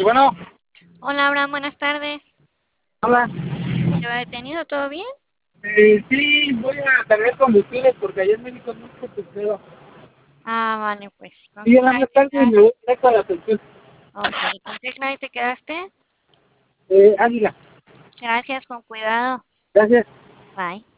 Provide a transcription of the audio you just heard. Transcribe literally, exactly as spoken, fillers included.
bueno, Hola, Abraham, buenas tardes. hola. ¿Te va detenido? ¿Todo bien? Eh, sí, voy a cargar combustibles porque ayer me dijo mucho tu pedo. Ah, vale, pues. ¿Con Sí, qué en la clave te tarde me voy quedaste? directo a la atención. Ok, ¿con qué clave te quedaste? Eh, Águila, Gracias, con cuidado. gracias. Bye.